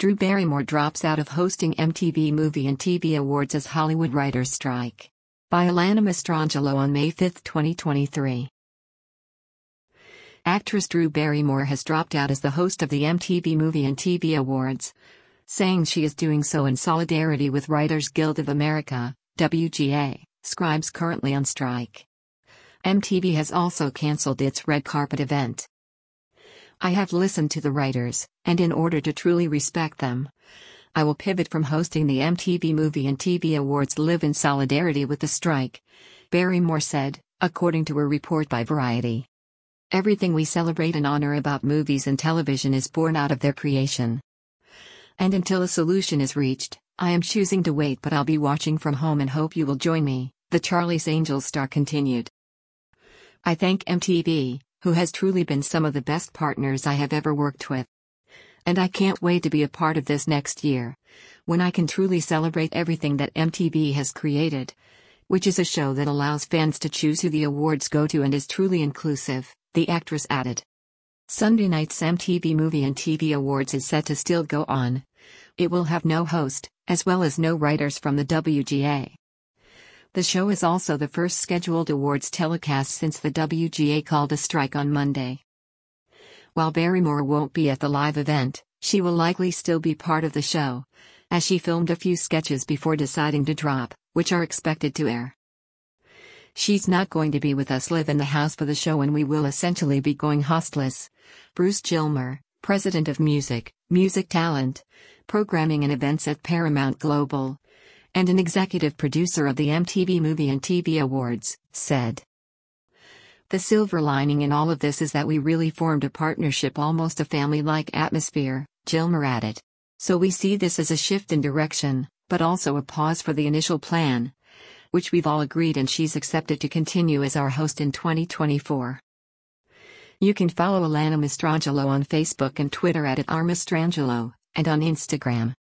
Drew Barrymore drops out of hosting MTV Movie and TV Awards as Hollywood writers strike. By Alana Mastrangelo on May 5, 2023. Actress Drew Barrymore has dropped out as the host of the MTV Movie and TV Awards, saying she is doing so in solidarity with Writers Guild of America, WGA, scribes currently on strike. MTV has also cancelled its red carpet event. I have listened to the writers, and in order to truly respect them, I will pivot from hosting the MTV Movie and TV Awards live in solidarity with the strike, Barrymore said, according to a report by Variety. Everything we celebrate and honor about movies and television is born out of their creation. And until a solution is reached, I am choosing to wait, but I'll be watching from home and hope you will join me, the Charlie's Angels star continued. I thank MTV, who has truly been some of the best partners I have ever worked with. And I can't wait to be a part of this next year, when I can truly celebrate everything that MTV has created, which is a show that allows fans to choose who the awards go to and is truly inclusive, the actress added. Sunday night's MTV Movie and TV Awards is set to still go on. It will have no host, as well as no writers from the WGA. The show is also the first scheduled awards telecast since the WGA called a strike on Monday. While Barrymore won't be at the live event, she will likely still be part of the show, as she filmed a few sketches before deciding to drop, which are expected to air. She's not going to be with us live in the house for the show, and we will essentially be going hostless. Bruce Gilmer, president of music talent, programming and events at Paramount Global, and an executive producer of the MTV Movie and TV Awards, said. The silver lining in all of this is that we really formed a partnership, almost a family-like atmosphere, Gilmer added. So we see this as a shift in direction, but also a pause for the initial plan, which we've all agreed, and she's accepted to continue as our host in 2024. You can follow Alana Mastrangelo on Facebook and Twitter at @rmastrangelo, and on Instagram